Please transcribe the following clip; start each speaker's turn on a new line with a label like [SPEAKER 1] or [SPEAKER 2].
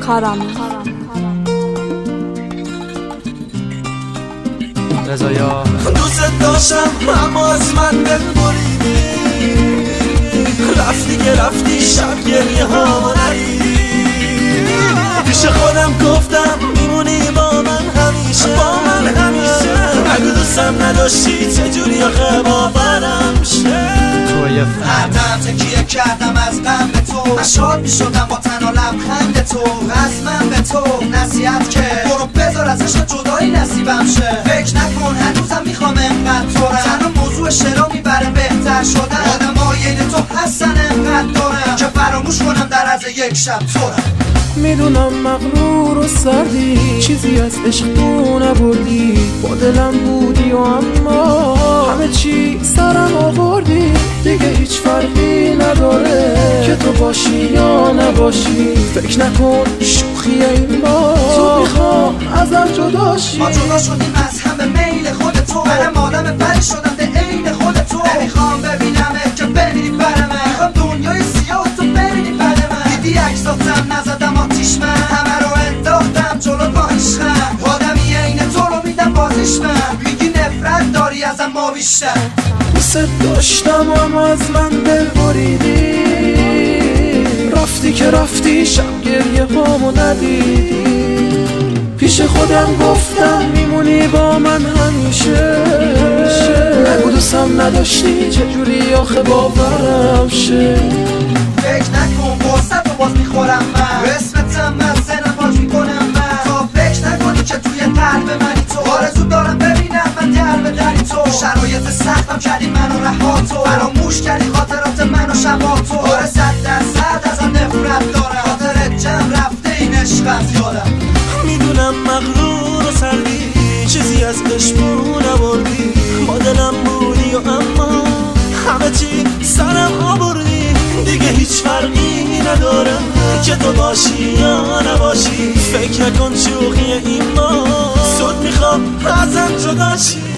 [SPEAKER 1] خرم
[SPEAKER 2] رضایا
[SPEAKER 3] دوست داشتم اما از من دل بریدی، رفتی که رفتی شب گریه ها ندیدی. پیش خودم گفتم میمونی با من همیشه، اگه دوستم نداشتی چجوری آخه باورم شه.
[SPEAKER 4] هر دم تکیه کردم از غم به تو، من شاد میشدم با تن و لبخند تو. از من به تو نصیحت که برو بذار ازش جدایی نصیبم شه. فکر نکن هنوزم میخوام انقدر تو رم، تنها موضوع شعرها میبره بهتر شدن. آدمای این تو هستن انقدر دارم که فراموش کنم در از یک شب تو رم.
[SPEAKER 3] میدونم مغرور و سردی، چیزی از عشق تو نبردی. با دلم بودی و اما همه چی سرم آوردی. دیگه هیچ فرقی نداره که تو باشی یا نباشی. فکر نکن شوخی این با تو میخوام ازم جداشی.
[SPEAKER 4] ما جدا شدیم از همه میل خود تو، منم آدم بری شدم به عین خود تو. نمیخوام ببینمه که بمیری بر من، میخوام دنیای سیاه تو ببینی بر من. دیدی عکساتم نزدم آتیش، من همه رو انداختم جلو با عشقم. آدمی عین تو رو میدم بازیش، من میگی نفرت داری ازم ما بیشتر.
[SPEAKER 3] دوست داشتم اما از من دل بریدی، رفتی که رفتی شب گریه هامو ندیدی. پیش خودم گفتم میمونی با من همیشه، نگو دوستم نداشتی چجوری آخه باورم شه.
[SPEAKER 4] فکر نکن فرصت رو باز میخورم من، اسمتم من سنم باز میکنم من. تا فکر نکنی که توی قلب منی تو، آرزو دارم ببینم من در به دری تو. شرایط سختم کردی منو رها تو، فراموش کردی خاطرات منو شبا تو. آره 100% ازم نفرت دارم، خاطر جمع رفته این عشقت یادم.
[SPEAKER 3] میدونم مغرور و سردی، چیزی از عشقو نبردی. با دلم بودی و اما همه چی سرم آوردی. دیگه هیچ فرقی نداره که تو باشی یا نباشی. فکر نکن شوخی این ما زود میخوام ازم جداشی.